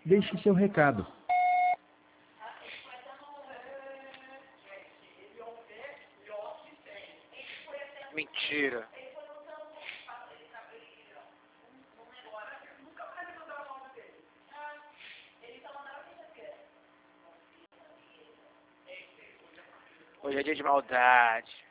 Deixe seu recado. Mentira. Hoje é dia de maldade.